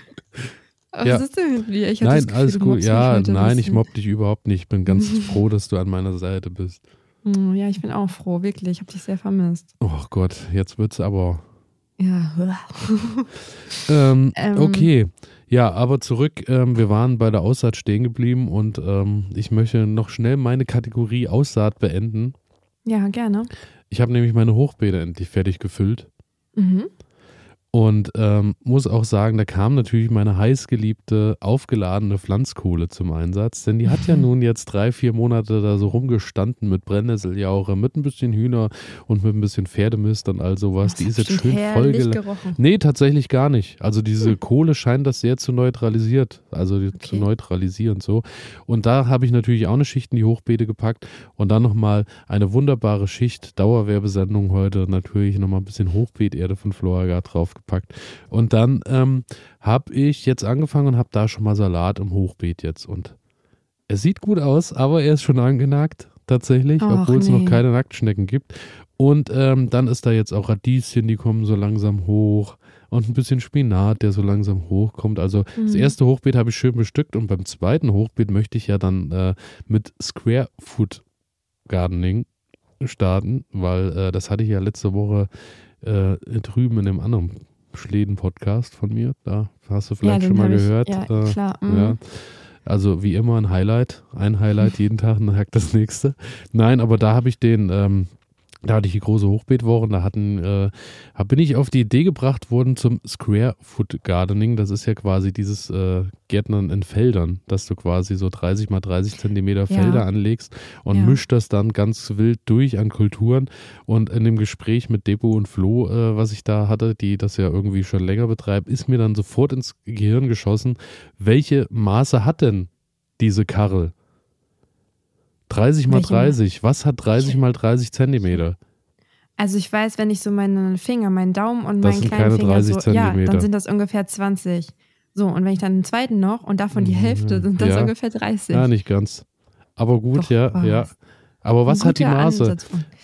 Was ist denn mit mir? Ich hatte Nein, das Gefühl, alles du cool. mobbst mich Ja, heute ein nein, ich bisschen. mobb dich überhaupt nicht. Ich bin ganz froh, dass du an meiner Seite bist. Ja, ich bin auch froh, wirklich. Ich habe dich sehr vermisst. Oh Gott, jetzt wird's aber. Ja. Okay. Ja, aber zurück. Wir waren bei der Aussaat stehen geblieben und ich möchte noch schnell meine Kategorie Aussaat beenden. Ja, gerne. Ich habe nämlich meine Hochbeete endlich fertig gefüllt. Mhm. Und muss auch sagen, da kam natürlich meine heißgeliebte, aufgeladene Pflanzkohle zum Einsatz, denn die hat ja nun jetzt 3-4 Monate da so rumgestanden mit Brennnesseljauche, mit ein bisschen Hühner und mit ein bisschen Pferdemist und all sowas. Die ist jetzt schön gerochen. Nee, tatsächlich gar nicht. Also diese Kohle scheint das sehr zu neutralisieren so. Und da habe ich natürlich auch eine Schicht in die Hochbeete gepackt und dann nochmal eine wunderbare Schicht, Dauerwerbesendung heute, natürlich nochmal ein bisschen Hochbeeterde von Floragard draufgepackt. Und dann habe ich jetzt angefangen und habe da schon mal Salat im Hochbeet jetzt. Und es sieht gut aus, aber er ist schon angenagt, tatsächlich, obwohl es noch keine Nacktschnecken gibt. Und dann ist da jetzt auch Radieschen, die kommen so langsam hoch. Und ein bisschen Spinat, der so langsam hochkommt. Also das erste Hochbeet habe ich schön bestückt. Und beim zweiten Hochbeet möchte ich ja dann mit Square Food Gardening starten, weil das hatte ich ja letzte Woche drüben in dem anderen Schläden-Podcast von mir. Da hast du vielleicht schon mal gehört. Ja, klar. Ja. Also wie immer ein Highlight jeden Tag und dann hackt das nächste. Nein, aber da habe ich da hatte ich die große Hochbeetwoche und da bin ich auf die Idee gebracht worden zum Square Food Gardening. Das ist ja quasi dieses Gärtnern in Feldern, dass du quasi so 30 mal 30 Zentimeter Felder anlegst und mischt das dann ganz wild durch an Kulturen. Und in dem Gespräch mit Debo und Flo, was ich da hatte, die das ja irgendwie schon länger betreiben, ist mir dann sofort ins Gehirn geschossen, welche Maße hat denn diese Karre? 30 mal 30. Was hat 30 mal 30 Zentimeter? Also ich weiß, wenn ich so meinen Finger, meinen Daumen und meinen kleinen Finger 30 Zentimeter. dann sind das ungefähr 20. So, und wenn ich dann einen zweiten noch und davon die Hälfte, sind das ungefähr 30. Ja, nicht ganz. Aber gut, Doch, ja. Aber was hat die Maße?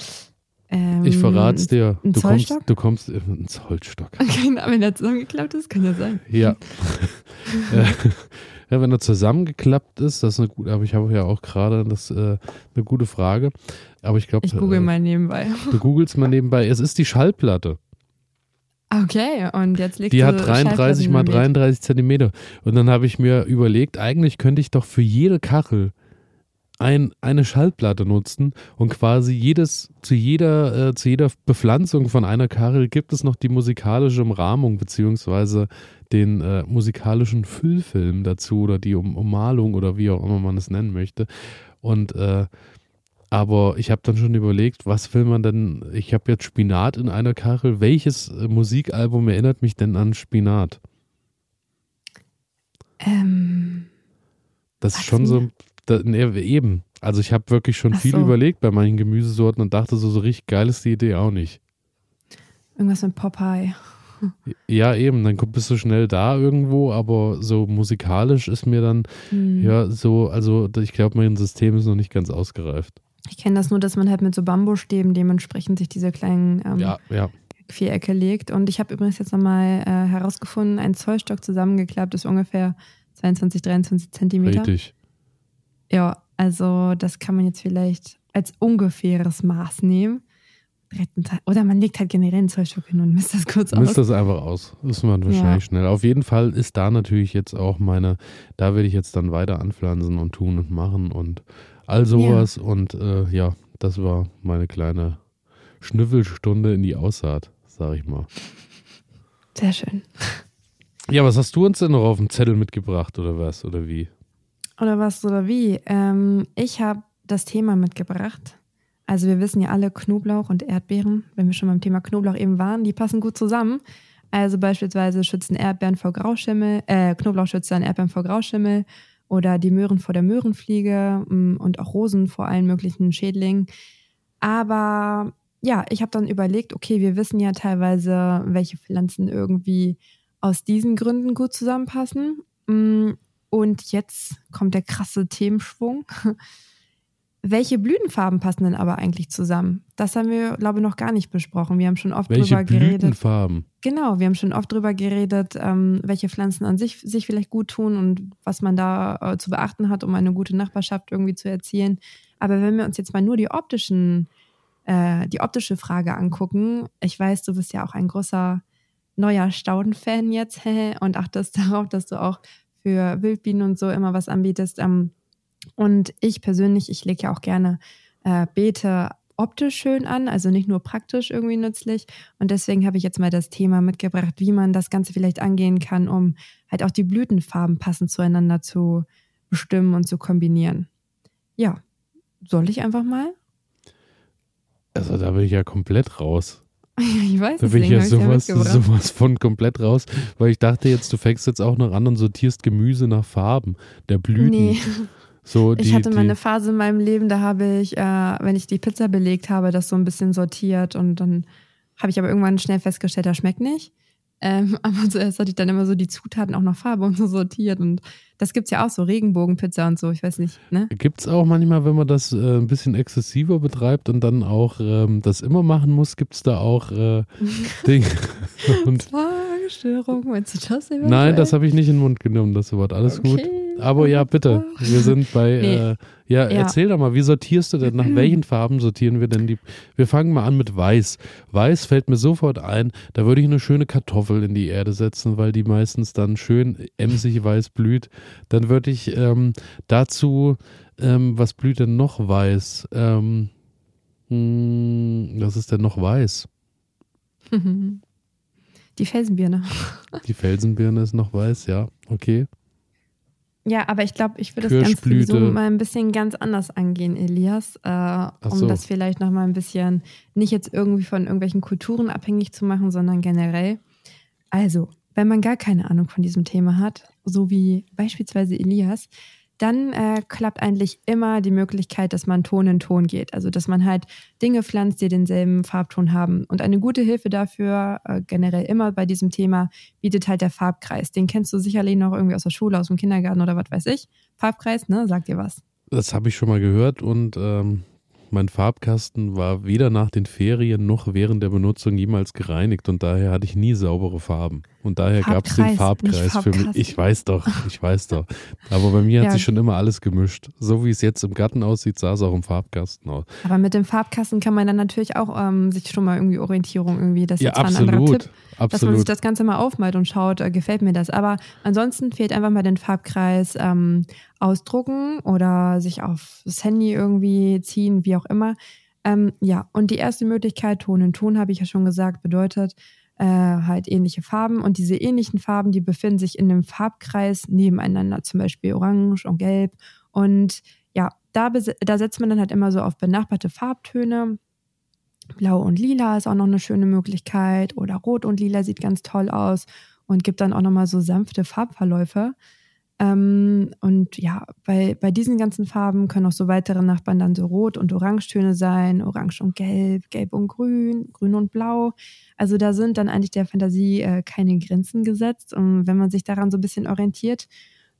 Ich verrate es dir. Ein Zollstock? Du kommst ein Zollstock. Genau, wenn der zusammengeklappt ist, kann ja sein. Ja. Ja, wenn er zusammengeklappt ist, das ist eine gute, aber ich habe ja auch gerade eine gute Frage. Aber ich glaube, Ich google mal nebenbei. Du googelst mal nebenbei. Es ist die Schallplatte. Okay, und jetzt legst Die du hat 33 mal Schallplatten 33 Zentimeter. Und dann habe ich mir überlegt, eigentlich könnte ich doch für jede Kachel eine Schallplatte nutzen und quasi zu jeder Bepflanzung von einer Kachel gibt es noch die musikalische Umrahmung beziehungsweise den musikalischen Füllfilm dazu oder die Ummalung oder wie auch immer man es nennen möchte. Und aber ich habe dann schon überlegt, was will man denn, ich habe jetzt Spinat in einer Kachel, welches Musikalbum erinnert mich denn an Spinat? Das ist schon so, eben. Also ich habe wirklich schon viel überlegt bei manchen Gemüsesorten und dachte so richtig geil ist die Idee auch nicht. Irgendwas mit Popeye. Ja, eben, dann bist du schnell da irgendwo, aber so musikalisch ist mir dann, ja, so, also ich glaube, mein System ist noch nicht ganz ausgereift. Ich kenne das nur, dass man halt mit so Bambusstäben dementsprechend sich diese kleinen Vierecke legt. Und ich habe übrigens jetzt nochmal herausgefunden, ein Zollstock zusammengeklappt ist ungefähr 22, 23 Zentimeter. Richtig. Ja, also das kann man jetzt vielleicht als ungefähres Maß nehmen. Oder man legt halt generell einen Zollstock hin und misst das kurz aus. Misst das einfach aus. Das ist man wahrscheinlich schnell. Auf jeden Fall ist da natürlich jetzt auch da werde ich jetzt dann weiter anpflanzen und tun und machen und all sowas. Ja. Und das war meine kleine Schnüffelstunde in die Aussaat, sag ich mal. Sehr schön. Ja, was hast du uns denn noch auf dem Zettel mitgebracht oder was oder wie? Oder was oder wie? Ich habe das Thema mitgebracht. Also wir wissen ja alle, Knoblauch und Erdbeeren, wenn wir schon beim Thema Knoblauch eben waren, die passen gut zusammen. Also beispielsweise schützen Erdbeeren vor Grauschimmel, Knoblauch schützt dann Erdbeeren vor Grauschimmel oder die Möhren vor der Möhrenfliege und auch Rosen vor allen möglichen Schädlingen. Aber ja, ich habe dann überlegt, okay, wir wissen ja teilweise, welche Pflanzen irgendwie aus diesen Gründen gut zusammenpassen. Und jetzt kommt der krasse Themenschwung. Welche Blütenfarben passen denn aber eigentlich zusammen? Das haben wir, glaube ich, noch gar nicht besprochen. Wir haben schon oft drüber geredet. Welche Blütenfarben? Genau, wir haben schon oft drüber geredet, welche Pflanzen an sich vielleicht gut tun und was man da zu beachten hat, um eine gute Nachbarschaft irgendwie zu erzielen. Aber wenn wir uns jetzt mal nur die optische Frage angucken, ich weiß, du bist ja auch ein großer neuer Stauden-Fan jetzt und achtest darauf, dass du auch für Wildbienen und so immer was anbietest. Und ich persönlich, ich lege ja auch gerne Beete optisch schön an, also nicht nur praktisch irgendwie nützlich. Und deswegen habe ich jetzt mal das Thema mitgebracht, wie man das Ganze vielleicht angehen kann, um halt auch die Blütenfarben passend zueinander zu bestimmen und zu kombinieren. Ja, soll ich einfach mal? Also da bin ich ja komplett raus. Ich weiß, da bin ich ja sowas von komplett raus, weil ich dachte jetzt, du fängst jetzt auch noch an und sortierst Gemüse nach Farben der Blüten. Nee. Ich hatte mal eine Phase in meinem Leben, da habe ich, wenn ich die Pizza belegt habe, das so ein bisschen sortiert und dann habe ich aber irgendwann schnell festgestellt, das schmeckt nicht. Aber zuerst hatte ich dann immer so die Zutaten auch nach Farbe und so sortiert und das gibt's ja auch so, Regenbogenpizza und so, ich weiß nicht, ne? Gibt's auch manchmal, wenn man das ein bisschen exzessiver betreibt und dann auch das immer machen muss, gibt's da auch Dinge. Fragestörung, meinst du das eventuell? Nein, das habe ich nicht in den Mund genommen, das Wort, alles gut. Aber ja, bitte, wir sind bei, erzähl doch mal, wie sortierst du denn, nach welchen Farben sortieren wir denn wir fangen mal an mit Weiß. Weiß fällt mir sofort ein, da würde ich eine schöne Kartoffel in die Erde setzen, weil die meistens dann schön emsig weiß blüht. Dann würde ich dazu, was blüht denn noch weiß? Was ist denn noch weiß? Die Felsenbirne. Die Felsenbirne ist noch weiß, ja, okay. Ja, aber ich glaube, ich würde das Ganze so mal ein bisschen ganz anders angehen, Elias, das vielleicht noch mal ein bisschen, nicht jetzt irgendwie von irgendwelchen Kulturen abhängig zu machen, sondern generell. Also, wenn man gar keine Ahnung von diesem Thema hat, so wie beispielsweise Elias, dann klappt eigentlich immer die Möglichkeit, dass man Ton in Ton geht. Also, dass man halt Dinge pflanzt, die denselben Farbton haben. Und eine gute Hilfe dafür, generell immer bei diesem Thema, bietet halt der Farbkreis. Den kennst du sicherlich noch irgendwie aus der Schule, aus dem Kindergarten oder was weiß ich. Farbkreis, ne? Sagt dir was? Das habe ich schon mal gehört und mein Farbkasten war weder nach den Ferien noch während der Benutzung jemals gereinigt und daher hatte ich nie saubere Farben. Und daher gab es den Farbkreis für mich. Ich weiß doch. Aber bei mir hat sich schon immer alles gemischt. So wie es jetzt im Garten aussieht, sah es auch im Farbkasten aus. Aber mit dem Farbkasten kann man dann natürlich auch sich schon mal irgendwie Orientierung irgendwie, das ist ja, zwar absolut, ein anderer Tipp, absolut. dass man sich das Ganze mal aufmalt und schaut, gefällt mir das. Aber ansonsten fehlt einfach mal den Farbkreis ausdrucken oder sich aufs Handy irgendwie ziehen, wie auch immer. Ja, und die erste Möglichkeit, Ton in Ton, habe ich ja schon gesagt, bedeutet halt ähnliche Farben. Und diese ähnlichen Farben, die befinden sich in dem Farbkreis nebeneinander, zum Beispiel Orange und Gelb. Und ja, da setzt man dann halt immer so auf benachbarte Farbtöne. Blau und Lila ist auch noch eine schöne Möglichkeit. Oder Rot und Lila sieht ganz toll aus und gibt dann auch nochmal so sanfte Farbverläufe. Und ja, bei diesen ganzen Farben können auch so weitere Nachbarn dann so Rot- und Orangetöne sein, Orange und Gelb, Gelb und Grün, Grün und Blau. Also da sind dann eigentlich der Fantasie keine Grenzen gesetzt. Und wenn man sich daran so ein bisschen orientiert,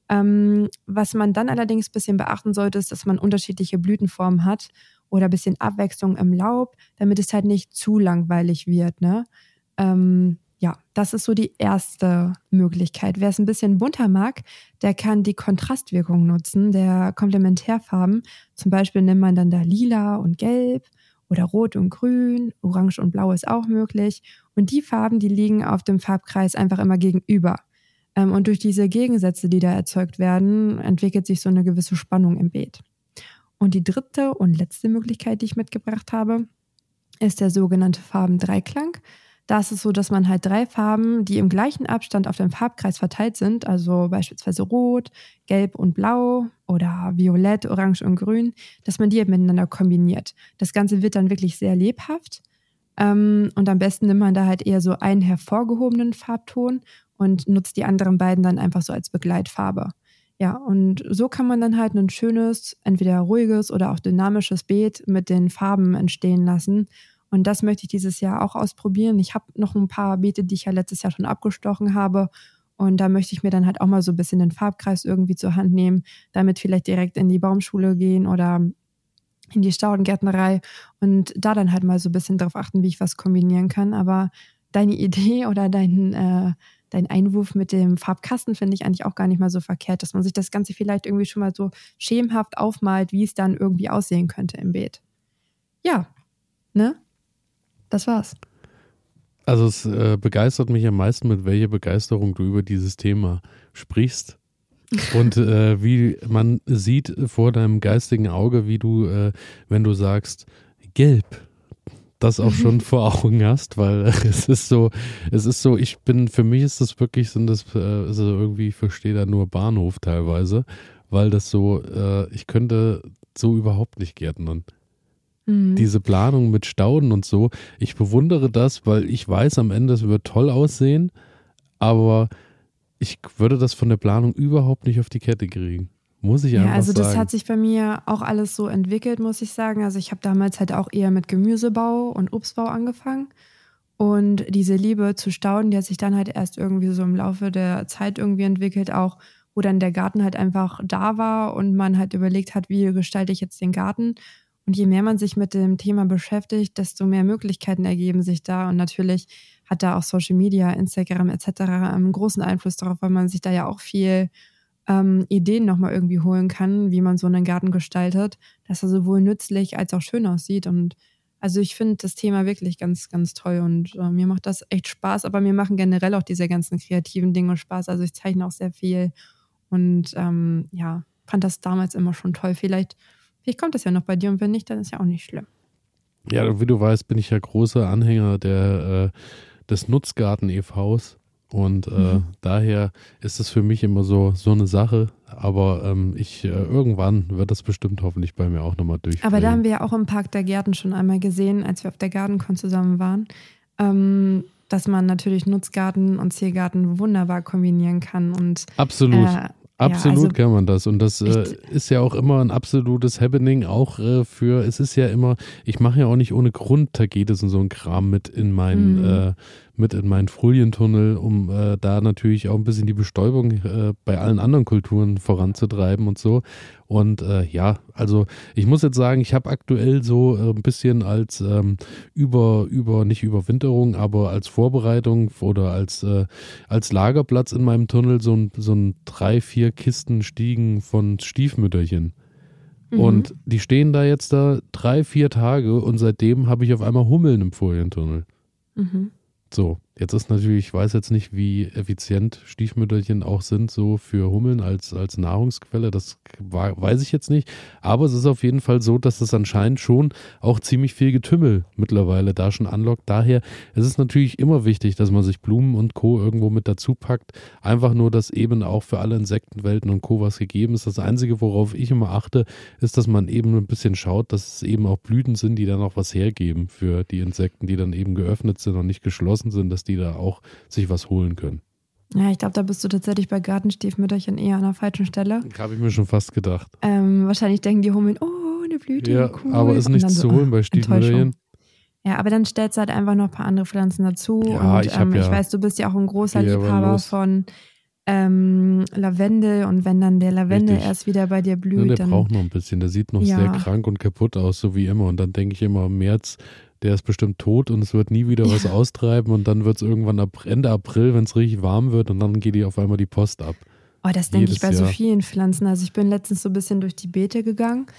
was man dann allerdings ein bisschen beachten sollte, ist, dass man unterschiedliche Blütenformen hat oder ein bisschen Abwechslung im Laub, damit es halt nicht zu langweilig wird, ne? Ja, das ist so die erste Möglichkeit. Wer es ein bisschen bunter mag, der kann die Kontrastwirkung nutzen, der Komplementärfarben. Zum Beispiel nimmt man dann da Lila und Gelb oder Rot und Grün, Orange und Blau ist auch möglich. Und die Farben, die liegen auf dem Farbkreis einfach immer gegenüber. Und durch diese Gegensätze, die da erzeugt werden, entwickelt sich so eine gewisse Spannung im Beet. Und die dritte und letzte Möglichkeit, die ich mitgebracht habe, ist der sogenannte Farbendreiklang. Da ist es so, dass man halt 3 Farben, die im gleichen Abstand auf dem Farbkreis verteilt sind, also beispielsweise Rot, Gelb und Blau oder Violett, Orange und Grün, dass man die miteinander kombiniert. Das Ganze wird dann wirklich sehr lebhaft. Und am besten nimmt man da halt eher so einen hervorgehobenen Farbton und nutzt die anderen beiden dann einfach so als Begleitfarbe. Ja, und so kann man dann halt ein schönes, entweder ruhiges oder auch dynamisches Beet mit den Farben entstehen lassen. Und das möchte ich dieses Jahr auch ausprobieren. Ich habe noch ein paar Beete, die ich ja letztes Jahr schon abgestochen habe. Und da möchte ich mir dann halt auch mal so ein bisschen den Farbkreis irgendwie zur Hand nehmen, damit vielleicht direkt in die Baumschule gehen oder in die Staudengärtnerei und da dann halt mal so ein bisschen drauf achten, wie ich was kombinieren kann. Aber deine Idee oder dein Einwurf mit dem Farbkasten finde ich eigentlich auch gar nicht mal so verkehrt, dass man sich das Ganze vielleicht irgendwie schon mal so schemenhaft aufmalt, wie es dann irgendwie aussehen könnte im Beet. Ja, ne? Das war's. Also es begeistert mich am meisten, mit welcher Begeisterung du über dieses Thema sprichst. Und wie man sieht vor deinem geistigen Auge, wie du, wenn du sagst, gelb, das auch schon vor Augen hast, weil für mich ist das wirklich, also irgendwie, ich verstehe da nur Bahnhof teilweise, weil das so, ich könnte so überhaupt nicht gärtnern. Diese Planung mit Stauden und so, ich bewundere das, weil ich weiß am Ende, es wird toll aussehen, aber ich würde das von der Planung überhaupt nicht auf die Kette kriegen. Muss ich einfach sagen. Ja, also das hat sich bei mir auch alles so entwickelt, muss ich sagen. Also ich habe damals halt auch eher mit Gemüsebau und Obstbau angefangen. Und diese Liebe zu Stauden, die hat sich dann halt erst irgendwie so im Laufe der Zeit irgendwie entwickelt, auch wo dann der Garten halt einfach da war und man halt überlegt hat, wie gestalte ich jetzt den Garten. Und je mehr man sich mit dem Thema beschäftigt, desto mehr Möglichkeiten ergeben sich da. Und natürlich hat da auch Social Media, Instagram etc. einen großen Einfluss darauf, weil man sich da ja auch viel Ideen nochmal irgendwie holen kann, wie man so einen Garten gestaltet, dass er sowohl nützlich als auch schön aussieht. Und also ich finde das Thema wirklich ganz, ganz toll und mir macht das echt Spaß, aber mir machen generell auch diese ganzen kreativen Dinge Spaß. Also ich zeichne auch sehr viel und ja, fand das damals immer schon toll. Vielleicht kommt das ja noch bei dir und wenn nicht, dann ist ja auch nicht schlimm. Ja, wie du weißt, bin ich ja großer Anhänger des Nutzgarten-EVs und daher ist es für mich immer so eine Sache, aber irgendwann wird das bestimmt hoffentlich bei mir auch nochmal durchgehen. Aber da haben wir ja auch im Park der Gärten schon einmal gesehen, als wir auf der Gartencon zusammen waren, dass man natürlich Nutzgarten und Ziergarten wunderbar kombinieren kann. Und absolut. Absolut, also kann man das. Und das ist ja auch immer ein absolutes Happening, auch es ist ja immer, ich mache ja auch nicht ohne Grund Tagetes und so ein Kram mit in mit in meinen Folientunnel, um da natürlich auch ein bisschen die Bestäubung bei allen anderen Kulturen voranzutreiben und so. Und ja, also ich muss jetzt sagen, ich habe aktuell so ein bisschen als nicht Überwinterung, aber als Vorbereitung oder als Lagerplatz in meinem Tunnel so ein 3-4 Kisten Stiegen von Stiefmütterchen. Und die stehen da jetzt 3-4 Tage und seitdem habe ich auf einmal Hummeln im Folientunnel. So, jetzt ist natürlich, ich weiß jetzt nicht, wie effizient Stiefmütterchen auch sind, so für Hummeln als Nahrungsquelle, das weiß ich jetzt nicht, aber es ist auf jeden Fall so, dass es anscheinend schon auch ziemlich viel Getümmel mittlerweile da schon anlockt. Daher ist es natürlich immer wichtig, dass man sich Blumen und Co. irgendwo mit dazu packt, einfach nur, dass eben auch für alle Insektenwelten und Co. was gegeben ist. Das Einzige, worauf ich immer achte, ist, dass man eben ein bisschen schaut, dass es eben auch Blüten sind, die dann auch was hergeben für die Insekten, die dann eben geöffnet sind und nicht geschlossen sind, dass die da auch sich was holen können. Ja, ich glaube, da bist du tatsächlich bei Gartenstiefmütterchen eher an der falschen Stelle. Habe ich mir schon fast gedacht. Wahrscheinlich denken die Hummeln, oh, eine Blüte, ja, cool. Aber ist nichts zu holen bei Stiefmütterchen. Ja, aber dann stellst du halt einfach noch ein paar andere Pflanzen dazu. Ja, und ich weiß, du bist ja auch ein großer Liebhaber von Lavendel, und wenn dann der Lavendel erst wieder bei dir blüht, ja, dann... Der braucht noch ein bisschen, der sieht noch sehr krank und kaputt aus, so wie immer. Und dann denke ich immer, im März, der ist bestimmt tot und es wird nie wieder was austreiben und dann wird es irgendwann Ende April, wenn es richtig warm wird, und dann geht die auf einmal die Post ab. Oh, das denke ich bei so vielen Pflanzen. Also ich bin letztens so ein bisschen durch die Beete gegangen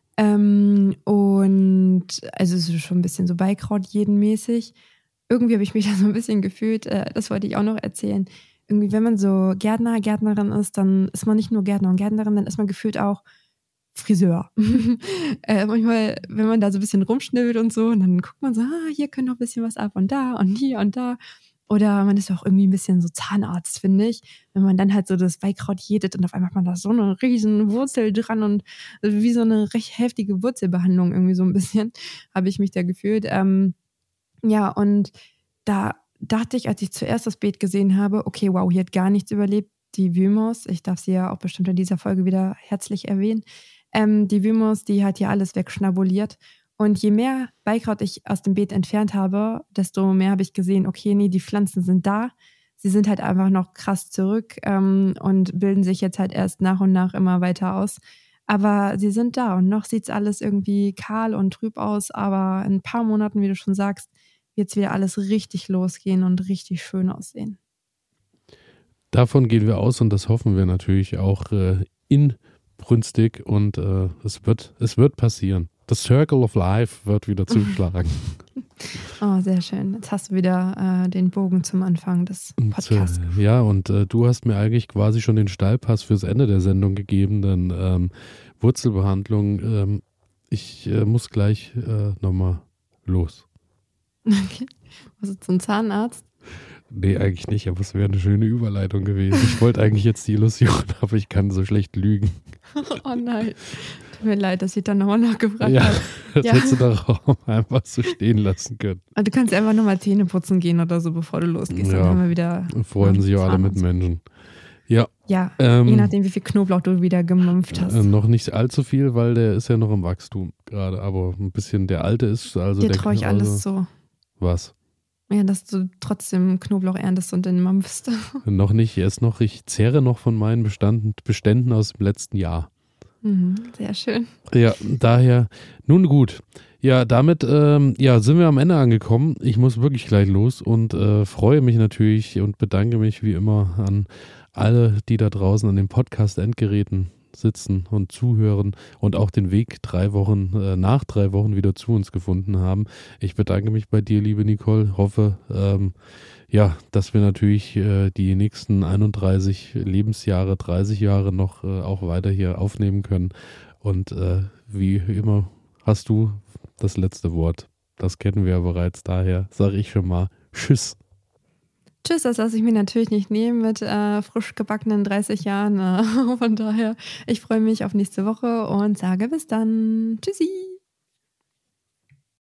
und also es ist schon ein bisschen so Beikrautjädenmäßig. Irgendwie habe ich mich da so ein bisschen gefühlt, das wollte ich auch noch erzählen. Irgendwie, wenn man so Gärtnerin ist, dann ist man nicht nur Gärtner und Gärtnerin, dann ist man gefühlt auch Friseur. Manchmal, wenn man da so ein bisschen rumschnibbelt und so, und dann guckt man so, hier könnte noch ein bisschen was ab und da und hier und da. Oder man ist auch irgendwie ein bisschen so Zahnarzt, finde ich. Wenn man dann halt so das Beikraut jätet und auf einmal hat man da so eine riesen Wurzel dran und wie so eine recht heftige Wurzelbehandlung irgendwie so ein bisschen, habe ich mich da gefühlt. Ja, und da dachte ich, als ich zuerst das Beet gesehen habe, okay, wow, hier hat gar nichts überlebt. Die Wühlmaus, ich darf sie ja auch bestimmt in dieser Folge wieder herzlich erwähnen, die Wühlmaus, die hat hier alles wegschnabuliert. Und je mehr Beikraut ich aus dem Beet entfernt habe, desto mehr habe ich gesehen, okay, nee, die Pflanzen sind da. Sie sind halt einfach noch krass zurück und bilden sich jetzt halt erst nach und nach immer weiter aus. Aber sie sind da und noch sieht es alles irgendwie kahl und trüb aus. Aber in ein paar Monaten, wie du schon sagst, wird es wieder alles richtig losgehen und richtig schön aussehen. Davon gehen wir aus und das hoffen wir natürlich auch inbrünstig und es wird passieren. The Circle of Life wird wieder zuschlagen. Oh, sehr schön. Jetzt hast du wieder den Bogen zum Anfang des Podcasts. Und du hast mir eigentlich quasi schon den Steilpass fürs Ende der Sendung gegeben, denn Wurzelbehandlung, ich muss gleich nochmal los. Okay. Was ist zum Zahnarzt? Nee, eigentlich nicht, aber es wäre eine schöne Überleitung gewesen. Ich wollte eigentlich jetzt die Illusion, aber ich kann so schlecht lügen. Oh nein. Tut mir leid, dass ich dann nochmal nachgefragt habe. Das hättest du doch einfach so stehen lassen können. Du kannst einfach nochmal Zähne putzen gehen oder so, bevor du losgehst. Dann haben wir wieder. Freuen sich auch alle Mitmenschen. Ja. Ja, je nachdem, wie viel Knoblauch du wieder gemampft hast. Noch nicht allzu viel, weil der ist ja noch im Wachstum gerade, aber ein bisschen der alte ist. Also dir traue ich alles so. Was? Ja, dass du trotzdem Knoblauch erntest und den mampfst. Noch nicht, ich zehre noch von meinen Beständen aus dem letzten Jahr. Sehr schön. Ja, daher, nun gut. Ja, damit sind wir am Ende angekommen. Ich muss wirklich gleich los und freue mich natürlich und bedanke mich wie immer an alle, die da draußen an den Podcast-Endgeräten sitzen und zuhören und auch den Weg nach 3 Wochen wieder zu uns gefunden haben. Ich bedanke mich bei dir, liebe Nicole. Hoffe, dass wir natürlich die nächsten 31 Lebensjahre, 30 Jahre noch auch weiter hier aufnehmen können. Und wie immer hast du das letzte Wort. Das kennen wir ja bereits. Daher sage ich schon mal Tschüss. Tschüss, das lasse ich mir natürlich nicht nehmen mit frisch gebackenen 30 Jahren. Von daher, ich freue mich auf nächste Woche und sage bis dann. Tschüssi.